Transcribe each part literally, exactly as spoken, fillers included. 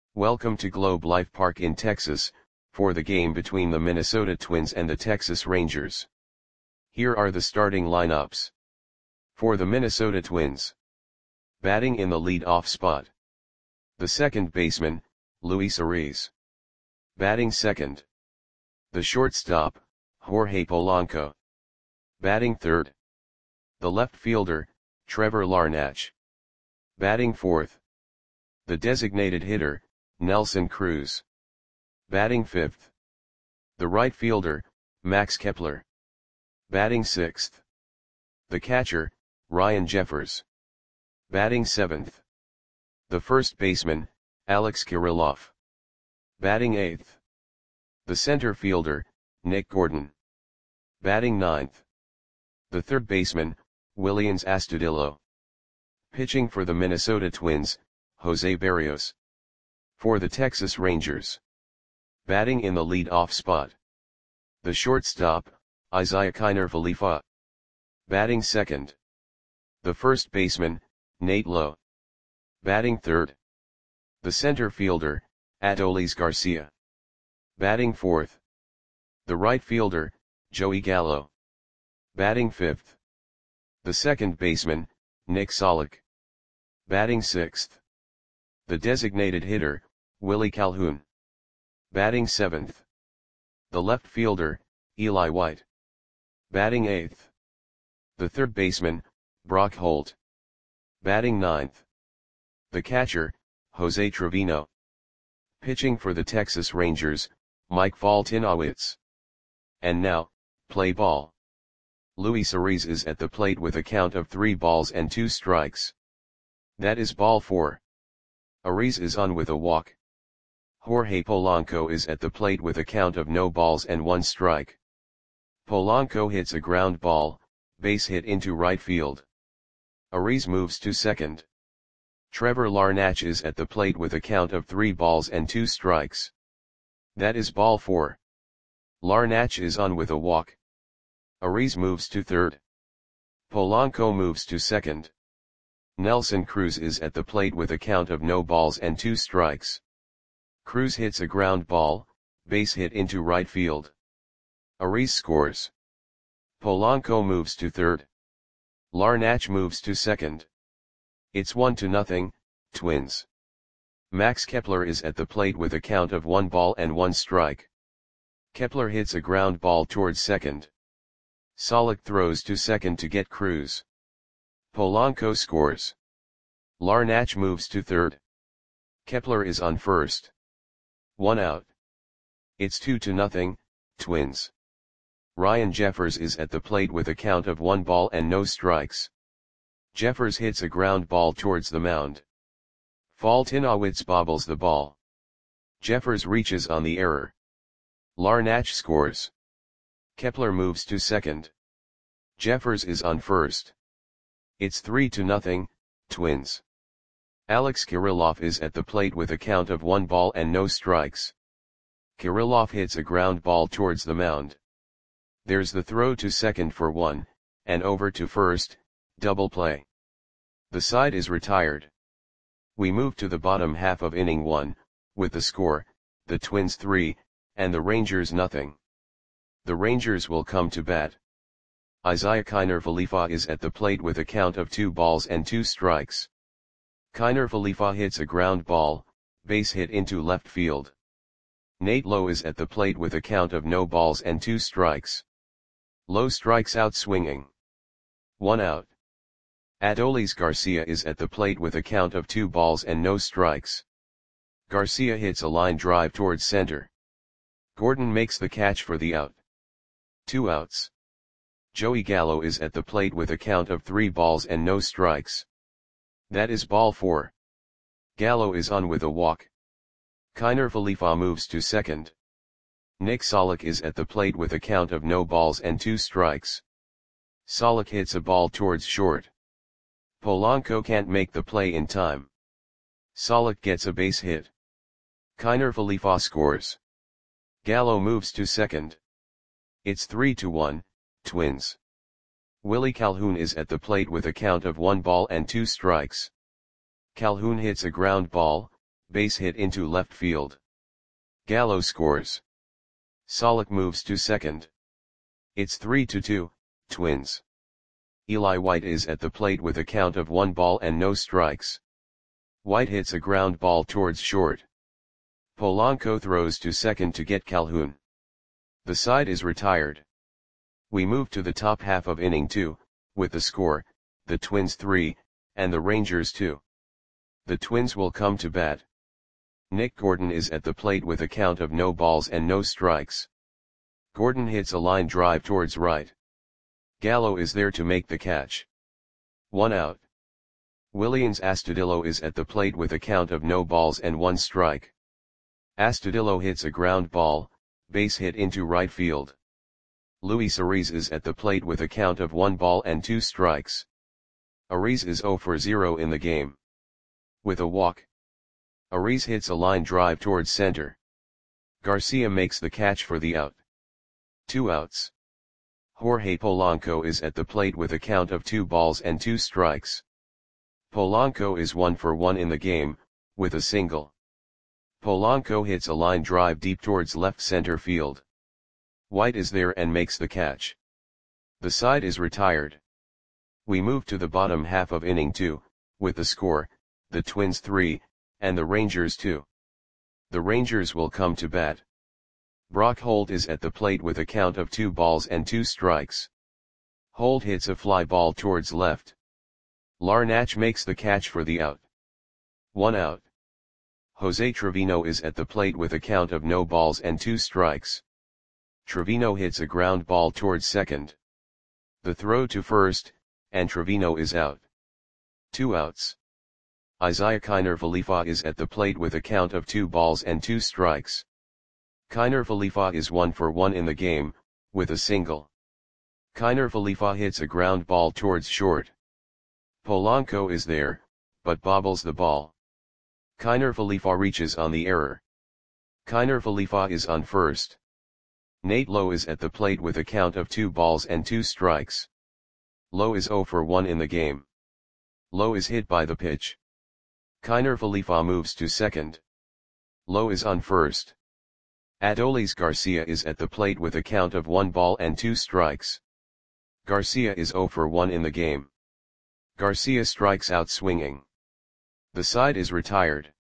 Welcome to Globe Life Park in Texas, for the game between the Minnesota Twins and the Texas Rangers. Here are the starting lineups. For the Minnesota Twins. Batting in the lead-off spot. The second baseman, Luis Ariz. Batting second. The shortstop, Jorge Polanco. Batting third. The left fielder, Trevor Larnach. Batting fourth. The designated hitter, Nelson Cruz. Batting fifth. The right fielder, Max Kepler. Batting sixth. The catcher, Ryan Jeffers. Batting seventh. The first baseman, Alex Kirilloff. Batting eighth. The center fielder, Nick Gordon. Batting ninth. The third baseman, Willians Astudillo. Pitching for the Minnesota Twins, Jose Berrios. For the Texas Rangers. Batting in the lead-off spot. The shortstop, Isiah Kiner Falefa. Batting second. The first baseman, Nate Lowe. Batting third. The center fielder, Adolis Garcia. Batting fourth. The right fielder, Joey Gallo. Batting fifth. The second baseman, Nick Solak. Batting sixth. The designated hitter, Willie Calhoun. Batting seventh. The left fielder, Eli White. Batting eighth. The third baseman, Brock Holt. Batting ninth. The catcher, Jose Trevino. Pitching for the Texas Rangers, Mike Foltynewicz. And now, play ball. Luis Ariz is at the plate with a count of three balls and two strikes. That is ball four. Ariz is on with a walk. Jorge Polanco is at the plate with a count of no balls and one strike. Polanco hits a ground ball, base hit into right field. Ariz moves to second. Trevor Larnach is at the plate with a count of three balls and two strikes. That is ball four. Larnach is on with a walk. Ariz moves to third. Polanco moves to second. Nelson Cruz is at the plate with a count of no balls and two strikes. Cruz hits a ground ball, base hit into right field. Ariz scores. Polanco moves to third. Larnach moves to second. It's one to nothing, Twins. Max Kepler is at the plate with a count of one ball and one strike. Kepler hits a ground ball towards second. Solak throws to second to get Cruz. Polanco scores. Larnach moves to third. Kepler is on first. One out. It's two to nothing, Twins. Ryan Jeffers is at the plate with a count of one ball and no strikes. Jeffers hits a ground ball towards the mound. Foltynewicz bobbles the ball. Jeffers reaches on the error. Larnach scores. Kepler moves to second. Jeffers is on first. It's three to nothing, Twins. Alex Kirilloff is at the plate with a count of one ball and no strikes. Kirilloff hits a ground ball towards the mound. There's the throw to second for one, and over to first, double play. The side is retired. We move to the bottom half of inning one, with the score, the Twins three, and the Rangers nothing. The Rangers will come to bat. Isiah Kiner Falefa is at the plate with a count of two balls and two strikes. Kiner Falefa hits a ground ball, base hit into left field. Nate Lowe is at the plate with a count of no balls and two strikes. Lowe strikes out swinging. One out. Adolis Garcia is at the plate with a count of two balls and no strikes. Garcia hits a line drive towards center. Gordon makes the catch for the out. Two outs. Joey Gallo is at the plate with a count of three balls and no strikes. That is ball four. Gallo is on with a walk. Kiner Falefa moves to second. Nick Solak is at the plate with a count of no balls and two strikes. Solak hits a ball towards short. Polanco can't make the play in time. Solak gets a base hit. Kiner Falefa scores. Gallo moves to second. It's three to one, Twins. Willie Calhoun is at the plate with a count of one ball and two strikes. Calhoun hits a ground ball, base hit into left field. Gallo scores. Solak moves to second. It's three to two, Twins. Eli White is at the plate with a count of one ball and no strikes. White hits a ground ball towards short. Polanco throws to second to get Calhoun. The side is retired. We move to the top half of inning two, with the score, the Twins three, and the Rangers two. The Twins will come to bat. Nick Gordon is at the plate with a count of no balls and no strikes. Gordon hits a line drive towards right. Gallo is there to make the catch. One out. Willians Astudillo is at the plate with a count of no balls and one strike. Astudillo hits a ground ball, base hit into right field. Luis Ariz is at the plate with a count of one ball and two strikes. Ariz is zero for zero in the game. With a walk. Ariz hits a line drive towards center. Garcia makes the catch for the out. Two outs. Jorge Polanco is at the plate with a count of two balls and two strikes. Polanco is one for one in the game, with a single. Polanco hits a line drive deep towards left center field. White is there and makes the catch. The side is retired. We move to the bottom half of inning two, with the score, the Twins three, and the Rangers two. The Rangers will come to bat. Brock Holt is at the plate with a count of two balls and two strikes. Holt hits a fly ball towards left. Larnach makes the catch for the out. One out. Jose Trevino is at the plate with a count of no balls and two strikes. Trevino hits a ground ball towards second. The throw to first, and Trevino is out. Two outs. Isaiah Kiner Falefa is at the plate with a count of two balls and two strikes. Kiner Falefa is one for one in the game, with a single. Kiner Falefa hits a ground ball towards short. Polanco is there, but bobbles the ball. Kiner Falefa reaches on the error. Kiner Falefa is on first. Nate Lowe is at the plate with a count of two balls and two strikes. Lowe is zero for one in the game. Lowe is hit by the pitch. Kiner Falefa moves to second. Lowe is on first. Adolis Garcia is at the plate with a count of one ball and two strikes. Garcia is zero for one in the game. Garcia strikes out swinging. The side is retired.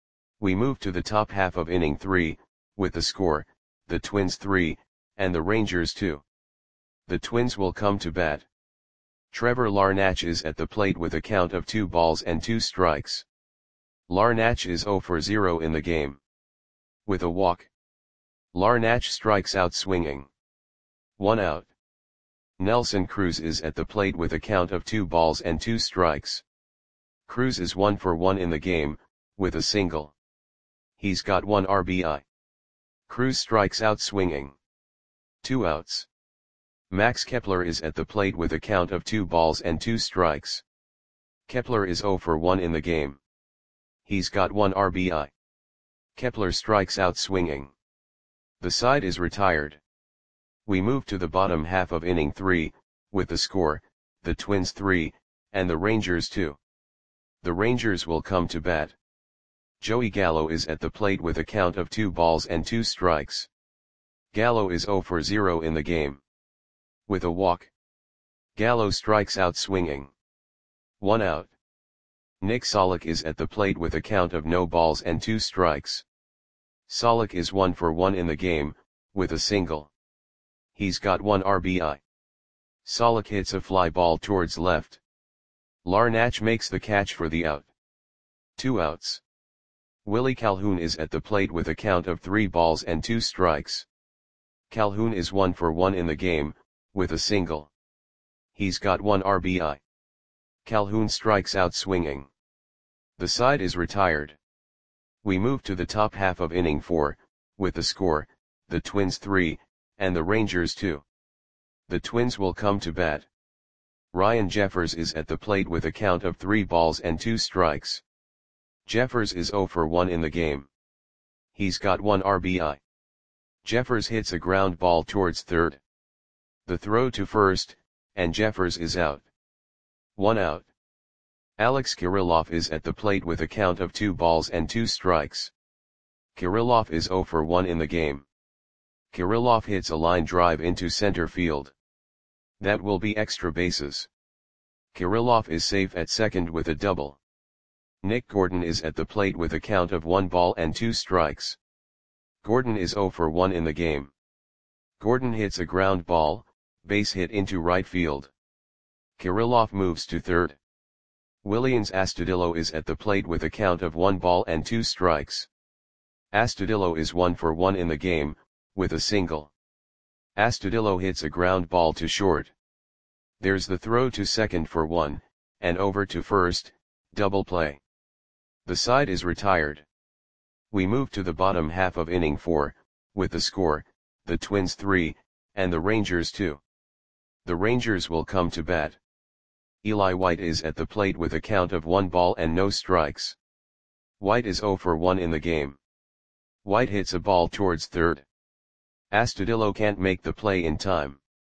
We move to the top half of inning three, with the score, the Twins three, and the Rangers two. The Twins will come to bat. Trevor Larnach is at the plate with a count of two balls and two strikes. Larnach is zero for zero in the game. With a walk. Larnach strikes out swinging. One out. Nelson Cruz is at the plate with a count of two balls and two strikes. Cruz is one for one in the game, with a single. He's got one R B I. Cruz strikes out swinging. Two outs. Max Kepler is at the plate with a count of two balls and two strikes. Kepler is zero for one in the game. He's got one R B I. Kepler strikes out swinging. The side is retired. We move to the bottom half of inning three, with the score, the Twins three, and the Rangers two. The Rangers will come to bat. Joey Gallo is at the plate with a count of two balls and two strikes. Gallo is zero for zero in the game. With a walk. Gallo strikes out swinging. One out. Nick Solak is at the plate with a count of no balls and two strikes. Solak is one for one in the game, with a single. He's got one R B I. Solak hits a fly ball towards left. Larnach makes the catch for the out. Two outs. Willie Calhoun is at the plate with a count of three balls and two strikes. Calhoun is one for one in the game, with a single. He's got one R B I. Calhoun strikes out swinging. The side is retired. We move to the top half of inning four, with the score, the Twins three, and the Rangers two. The Twins will come to bat. Ryan Jeffers is at the plate with a count of three balls and two strikes. Jeffers is zero for one in the game. He's got one R B I. Jeffers hits a ground ball towards third. The throw to first, and Jeffers is out. One out. Alex Kirilloff is at the plate with a count of two balls and two strikes. Kirilloff is zero for one in the game. Kirilloff hits a line drive into center field. That will be extra bases. Kirilloff is safe at second with a double. Nick Gordon is at the plate with a count of one ball and two strikes. Gordon is zero for one in the game. Gordon hits a ground ball, base hit into right field. Kirilloff moves to third. Willians Astudillo is at the plate with a count of one ball and two strikes. Astudillo is one for one in the game, with a single. Astudillo hits a ground ball to short. There's the throw to second for one, and over to first, double play. The side is retired. We move to the bottom half of inning four, with the score, the Twins three, and the Rangers two. The Rangers will come to bat. Eli White is at the plate with a count of one ball and no strikes. White is zero for one in the game. White hits a ball towards third. Astudillo can't make the play in time.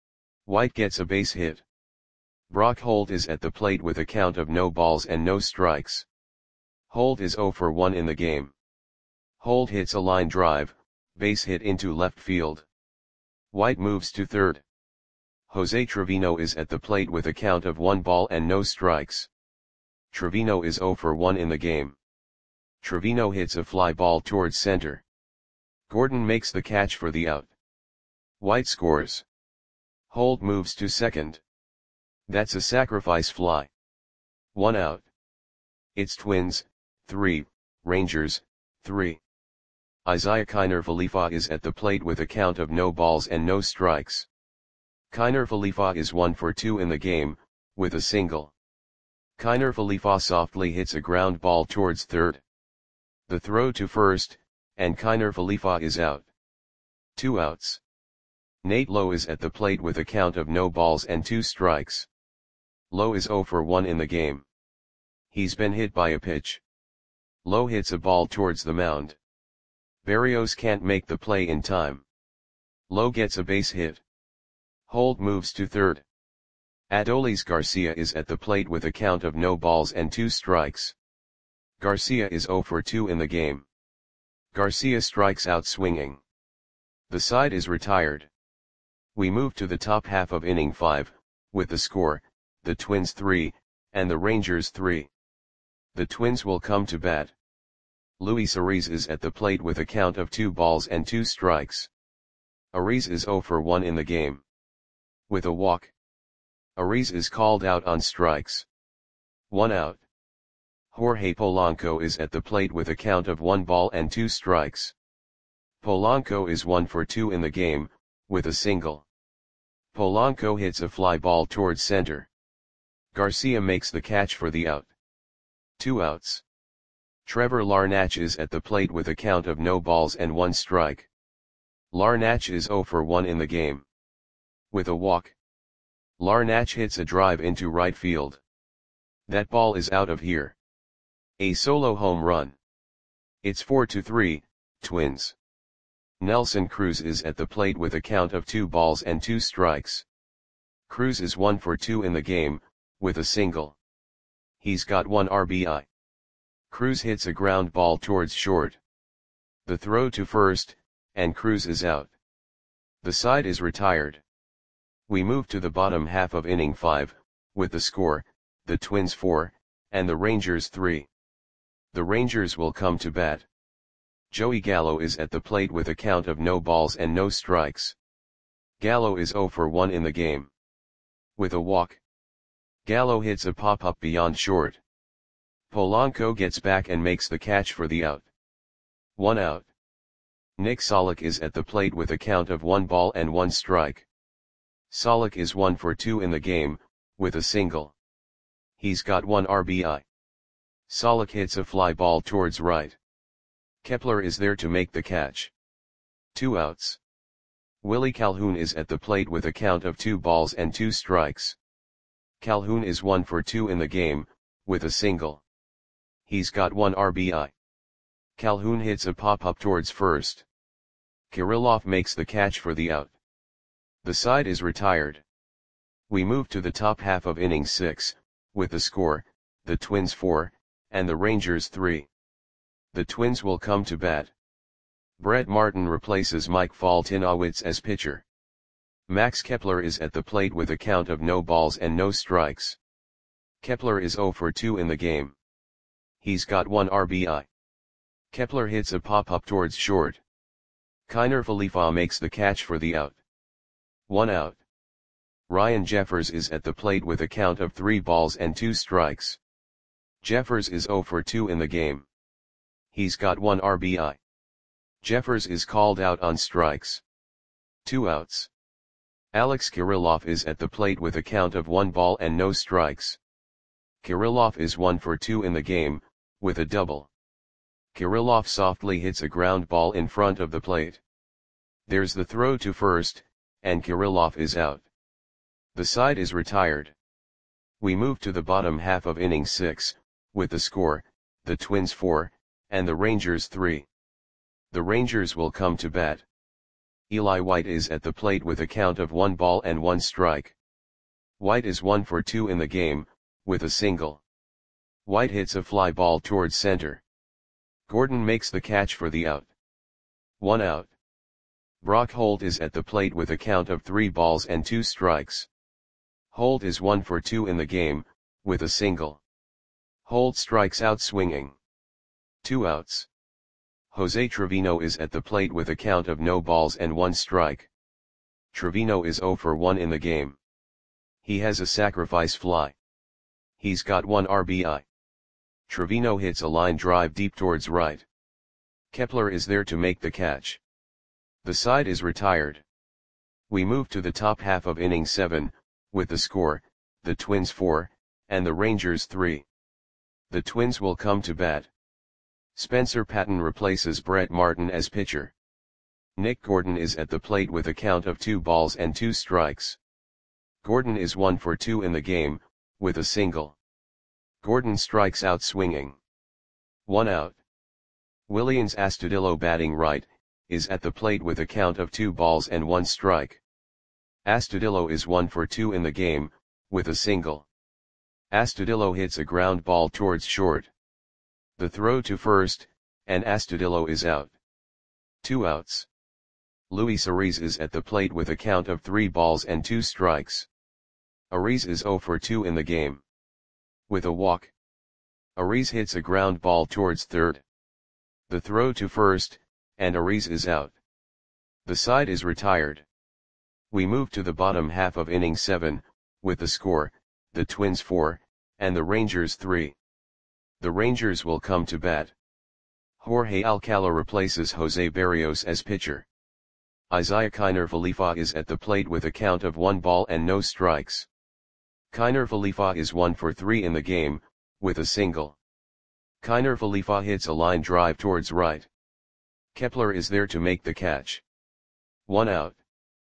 White gets a base hit. Brock Holt is at the plate with a count of no balls and no strikes. Holt is zero for one in the game. Holt hits a line drive, base hit into left field. White moves to third. Jose Trevino is at the plate with a count of one ball and no strikes. Trevino is zero for one in the game. Trevino hits a fly ball towards center. Gordon makes the catch for the out. White scores. Holt moves to second. That's a sacrifice fly. One out. It's Twins, three, Rangers, three. Isiah Kiner Falefa is at the plate with a count of no balls and no strikes. Kiner Falefa is one for two in the game, with a single. Kiner Falefa softly hits a ground ball towards third. The throw to first, and Kiner Falefa is out. Two outs. Nate Lowe is at the plate with a count of no balls and two strikes. Lowe is zero for one in the game. He's been hit by a pitch. Lowe hits a ball towards the mound. Berrios can't make the play in time. Lowe gets a base hit. Holt moves to third. Adolis Garcia is at the plate with a count of no balls and two strikes. Garcia is zero for two in the game. Garcia strikes out swinging. The side is retired. We move to the top half of inning five, with the score, the Twins three, and the Rangers three. The Twins will come to bat. Luis Ariz is at the plate with a count of two balls and two strikes. Ariz is zero for one in the game. With a walk. Ariz is called out on strikes. One out. Jorge Polanco is at the plate with a count of one ball and two strikes. Polanco is one for two in the game, with a single. Polanco hits a fly ball towards center. Garcia makes the catch for the out. Two outs. Trevor Larnach is at the plate with a count of no balls and one strike. Larnach is zero for one in the game. With a walk. Larnach hits a drive into right field. That ball is out of here. A solo home run. It's four to three, Twins. Nelson Cruz is at the plate with a count of two balls and two strikes. Cruz is one for two in the game, with a single. He's got one R B I. Cruz hits a ground ball towards short. The throw to first, and Cruz is out. The side is retired. We move to the bottom half of inning five, with the score, the Twins four, and the Rangers three. The Rangers will come to bat. Joey Gallo is at the plate with a count of no balls and no strikes. Gallo is zero for one in the game. With a walk. Gallo hits a pop-up beyond short. Polanco gets back and makes the catch for the out. One out. Nick Solak is at the plate with a count of one ball and one strike. Solak is one for two in the game, with a single. He's got one R B I. Solak hits a fly ball towards right. Kepler is there to make the catch. Two outs. Willie Calhoun is at the plate with a count of two balls and two strikes. Calhoun is one for two in the game, with a single. He's got one R B I. Calhoun hits a pop-up towards first. Kirilloff makes the catch for the out. The side is retired. We move to the top half of inning six, with the score, the Twins four, and the Rangers three. The Twins will come to bat. Brett Martin replaces Mike Foltynewicz as pitcher. Max Kepler is at the plate with a count of no balls and no strikes. Kepler is oh for two in the game. He's got one R B I. Kepler hits a pop-up towards short. Kiner Falefa makes the catch for the out. One out. Ryan Jeffers is at the plate with a count of three balls and two strikes. Jeffers is oh for two in the game. He's got one R B I. Jeffers is called out on strikes. Two outs. Alex Kirilloff is at the plate with a count of one ball and no strikes. Kirilloff is one for two in the game, with a double. Kirilloff softly hits a ground ball in front of the plate. There's the throw to first, and Kirilloff is out. The side is retired. We move to the bottom half of inning six, with the score, the Twins four, and the Rangers three. The Rangers will come to bat. Eli White is at the plate with a count of one ball and one strike. White is one for two in the game, with a single. White hits a fly ball towards center. Gordon makes the catch for the out. One out. Brock Holt is at the plate with a count of three balls and two strikes. Holt is one for two in the game, with a single. Holt strikes out swinging. Two outs. Jose Trevino is at the plate with a count of no balls and one strike. Trevino is oh for one in the game. He has a sacrifice fly. He's got one R B I. Trevino hits a line drive deep towards right. Kepler is there to make the catch. The side is retired. We move to the top half of inning seven, with the score, the Twins four, and the Rangers three. The Twins will come to bat. Spencer Patton replaces Brett Martin as pitcher. Nick Gordon is at the plate with a count of two balls and two strikes. Gordon is one for two in the game, with a single. Gordon strikes out swinging. One out. Willians Astudillo, batting right, is at the plate with a count of two balls and one strike. Astudillo is one for two in the game, with a single. Astudillo hits a ground ball towards short. The throw to first, and Astudillo is out. Two outs. Luis Ariz is at the plate with a count of three balls and two strikes. Ariz is oh for two in the game. With a walk. Ariz hits a ground ball towards third. The throw to first, and Ariz is out. The side is retired. We move to the bottom half of inning seven, with the score, the Twins four, and the Rangers three. The Rangers will come to bat. Jorge Alcala replaces Jose Berrios as pitcher. Isaiah Kiner Falefa is at the plate with a count of one ball and no strikes. Kiner Falefa is one for three in the game, with a single. Kiner Falefa hits a line drive towards right. Kepler is there to make the catch. One out.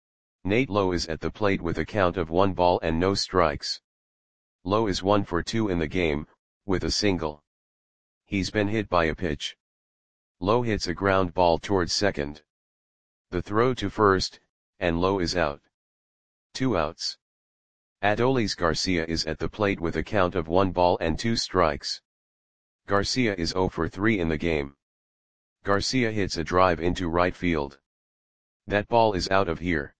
Nate Lowe is at the plate with a count of one ball and no strikes. Lowe is one for two in the game, with a single. He's been hit by a pitch. Lowe hits a ground ball towards second. The throw to first, and Lowe is out. Two outs. Adolis Garcia is at the plate with a count of one ball and two strikes. Garcia is oh for three in the game. Garcia hits a drive into right field. That ball is out of here.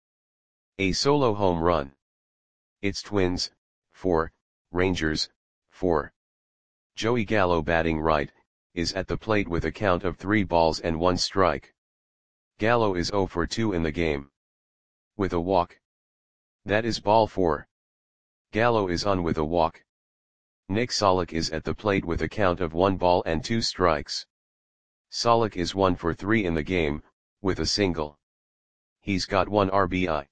A solo home run. It's Twins, four, Rangers, four. Joey Gallo, batting right, is at the plate with a count of three balls and one strike. Gallo is oh for two in the game. With a walk. That is ball four. Gallo is on with a walk. Nick Solak is at the plate with a count of one ball and two strikes. Solak is one for three in the game, with a single. He's got one R B I.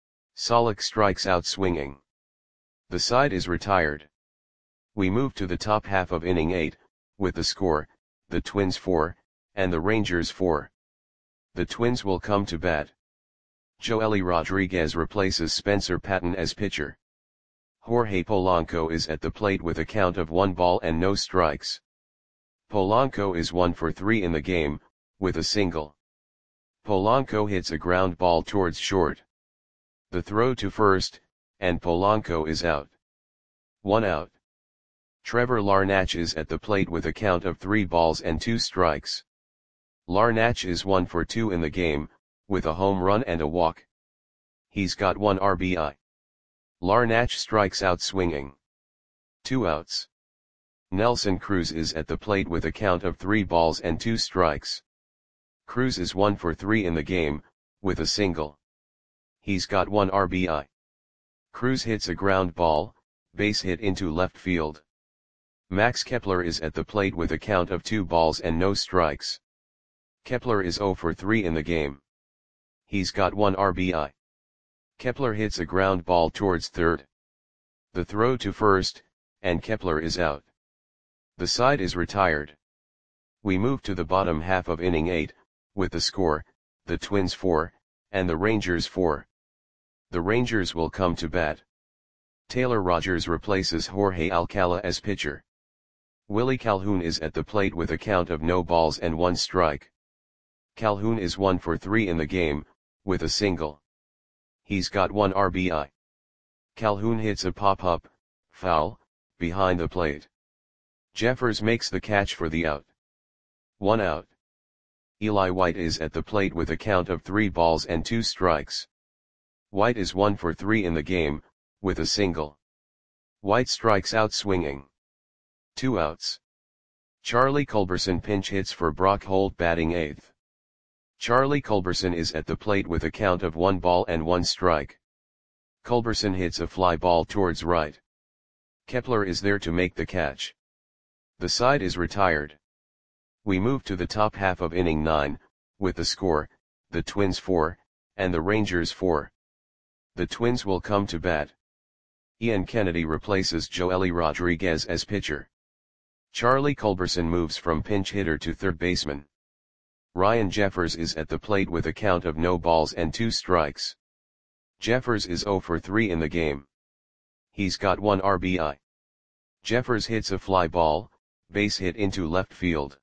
Solak strikes out swinging. The side is retired. We move to the top half of inning eight, with the score, the Twins four, and the Rangers four. The Twins will come to bat. Joely Rodriguez replaces Spencer Patton as pitcher. Jorge Polanco is at the plate with a count of one ball and no strikes. Polanco is one for three in the game, with a single. Polanco hits a ground ball towards short. The throw to first, and Polanco is out. One out. Trevor Larnach is at the plate with a count of three balls and two strikes. Larnach is one for two in the game, with a home run and a walk. He's got one R B I. Larnach strikes out swinging. Two outs. Nelson Cruz is at the plate with a count of three balls and two strikes. Cruz is one for three in the game, with a single. He's got one R B I. Cruz hits a ground ball, base hit into left field. Max Kepler is at the plate with a count of two balls and no strikes. Kepler is zero for three in the game. He's got one R B I. Kepler hits a ground ball towards third. The throw to first, and Kepler is out. The side is retired. We move to the bottom half of inning eight, with the score, the Twins four, and the Rangers four. The Rangers will come to bat. Taylor Rogers replaces Jorge Alcala as pitcher. Willie Calhoun is at the plate with a count of no balls and one strike. Calhoun is one for three in the game, with a single. He's got one R B I. Calhoun hits a pop-up, foul, behind the plate. Jeffers makes the catch for the out. One out. Eli White is at the plate with a count of three balls and two strikes. White is one for three in the game, with a single. White strikes out swinging. Two outs. Charlie Culberson pinch hits for Brock Holt batting eighth. Charlie Culberson is at the plate with a count of one ball and one strike. Culberson hits a fly ball towards right. Kepler is there to make the catch. The side is retired. We move to the top half of inning nine, with the score, the Twins four, and the Rangers four. The Twins will come to bat. Ian Kennedy replaces Joely Rodriguez as pitcher. Charlie Culberson moves from pinch hitter to third baseman. Ryan Jeffers is at the plate with a count of no balls and two strikes. Jeffers is zero for three in the game. He's got one R B I. Jeffers hits a fly ball, base hit into left field.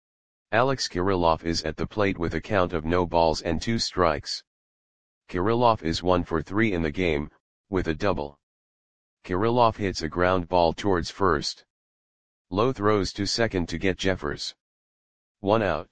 Alex Kirilloff is at the plate with a count of no balls and two strikes. Kirilloff is one for three in the game, with a double. Kirilloff hits a ground ball towards first. Lowe throws to second to get Jeffers. One out.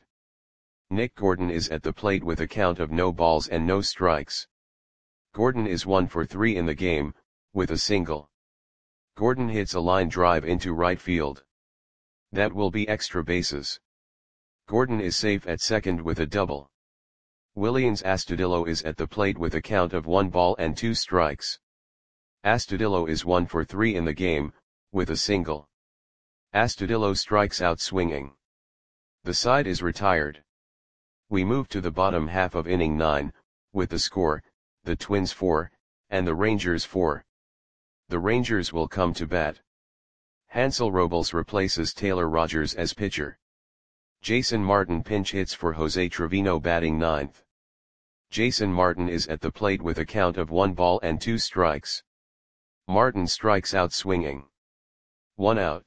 Nick Gordon is at the plate with a count of no balls and no strikes. Gordon is one for three in the game, with a single. Gordon hits a line drive into right field. That will be extra bases. Gordon is safe at second with a double. Willians Astudillo is at the plate with a count of one ball and two strikes. Astudillo is one for three in the game, with a single. Astudillo strikes out swinging. The side is retired. We move to the bottom half of inning nine, with the score, the Twins four, and the Rangers four. The Rangers will come to bat. Hansel Robles replaces Taylor Rogers as pitcher. Jason Martin pinch hits for Jose Trevino batting ninth. Jason Martin is at the plate with a count of one ball and two strikes. Martin strikes out swinging. One out.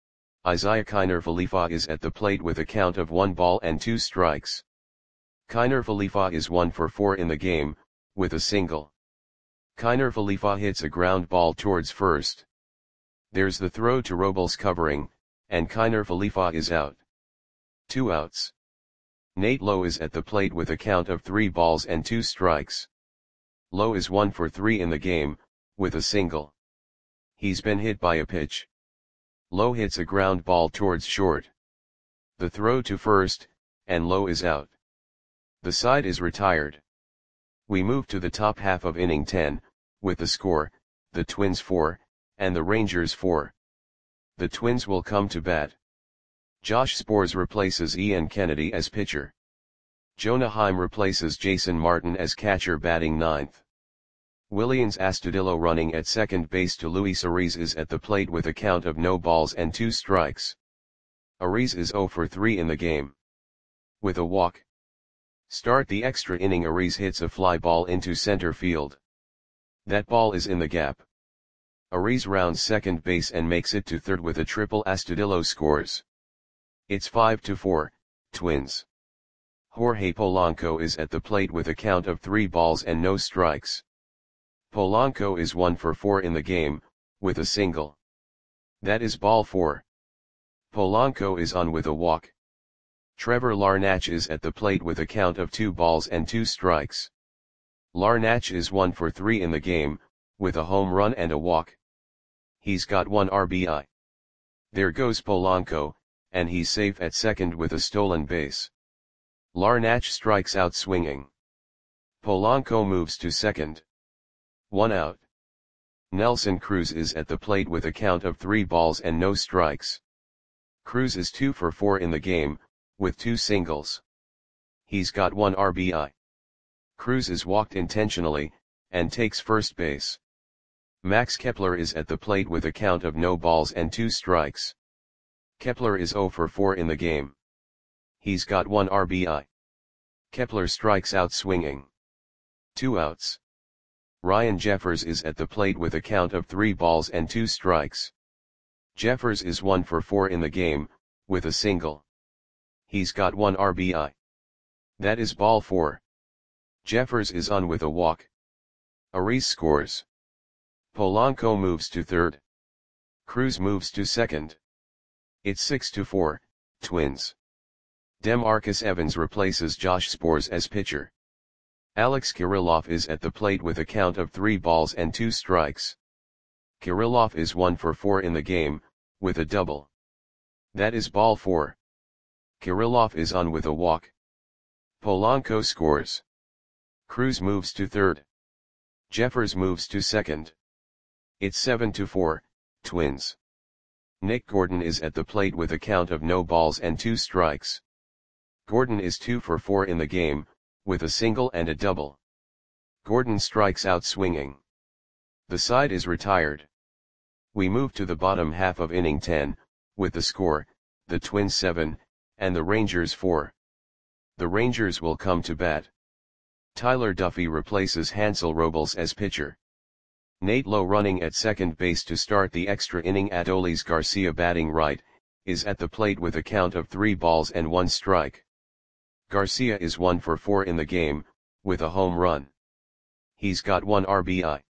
Isaiah Kiner Falefa is at the plate with a count of one ball and two strikes. Kiner Falefa is one for four in the game, with a single. Kiner Falefa hits a ground ball towards first. There's the throw to Robles covering, and Kiner Falefa is out. Two outs. Nate Lowe is at the plate with a count of three balls and two strikes. Lowe is one for three in the game, with a single. He's been hit by a pitch. Lowe hits a ground ball towards short. The throw to first, and Lowe is out. The side is retired. We move to the top half of inning ten, with the score, the Twins four, and the Rangers four. The Twins will come to bat. Josh Sborz replaces Ian Kennedy as pitcher. Jonah Heim replaces Jason Martin as catcher batting ninth. Willians Astudillo running at second base to Luis Ariz is at the plate with a count of no balls and two strikes. Ariz is zero for three in the game. With a walk. Start the extra inning. Ariz hits a fly ball into center field. That ball is in the gap. Ariz rounds second base and makes it to third with a triple. Astudillo scores. It's five to four, Twins. Jorge Polanco is at the plate with a count of three balls and no strikes. Polanco is one for four in the game, with a single. That is ball four. Polanco is on with a walk. Trevor Larnach is at the plate with a count of two balls and two strikes. Larnach is one for three in the game, with a home run and a walk. He's got one R B I. There goes Polanco, and he's safe at second with a stolen base. Larnach strikes out swinging. Polanco moves to second. One out. Nelson Cruz is at the plate with a count of three balls and no strikes. Cruz is two for four in the game, with two singles. He's got one R B I. Cruz is walked intentionally, and takes first base. Max Kepler is at the plate with a count of no balls and two strikes. Kepler is zero for four in the game. He's got one R B I. Kepler strikes out swinging. Two outs. Ryan Jeffers is at the plate with a count of three balls and two strikes. Jeffers is one for four in the game, with a single. He's got one R B I. That is ball four. Jeffers is on with a walk. Arias scores. Polanco moves to third. Cruz moves to second. It's six to four, Twins. Demarcus Evans replaces Josh Sborz as pitcher. Alex Kirilloff is at the plate with a count of three balls and two strikes. Kirilloff is one for four in the game, with a double. That is ball four. Kirilloff is on with a walk. Polanco scores. Cruz moves to third. Jeffers moves to second. It's seven to four, Twins. Nick Gordon is at the plate with a count of no balls and two strikes. Gordon is two for four in the game, with a single and a double. Gordon strikes out swinging. The side is retired. We move to the bottom half of inning ten, with the score, the Twins seven, and the Rangers four. The Rangers will come to bat. Tyler Duffy replaces Hansel Robles as pitcher. Nate Lowe running at second base to start the extra inning. Adolis Garcia batting right, is at the plate with a count of three balls and one strike. Garcia is one for four in the game, with a home run. He's got one R B I.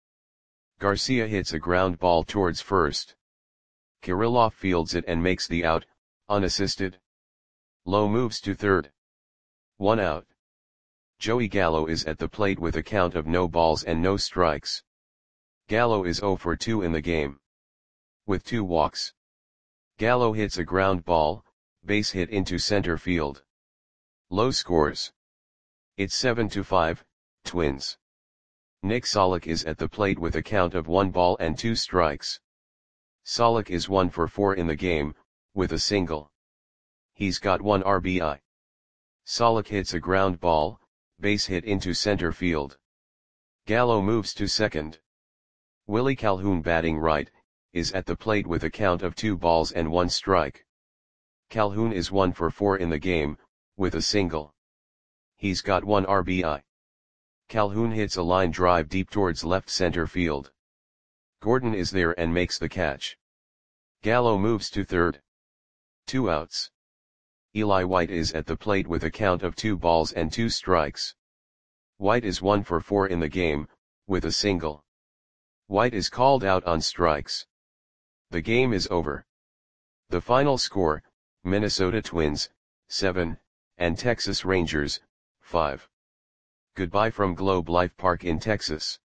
Garcia hits a ground ball towards first. Kirilloff fields it and makes the out, unassisted. Lowe moves to third. One out. Joey Gallo is at the plate with a count of no balls and no strikes. Gallo is zero for two in the game. With two walks. Gallo hits a ground ball, base hit into center field. Lowe scores. It's seven to five, Twins. Nick Solak is at the plate with a count of one ball and two strikes. Solak is one for four in the game, with a single. He's got one R B I. Solak hits a ground ball, base hit into center field. Gallo moves to second. Willie Calhoun batting right, is at the plate with a count of two balls and one strike. Calhoun is one for four in the game, with a single. He's got one R B I. Calhoun hits a line drive deep towards left center field. Gordon is there and makes the catch. Gallo moves to third. Two outs. Eli White is at the plate with a count of two balls and two strikes. White is one for four in the game, with a single. White is called out on strikes. The game is over. The final score, Minnesota Twins, seven, and Texas Rangers, five. Goodbye from Globe Life Park in Texas.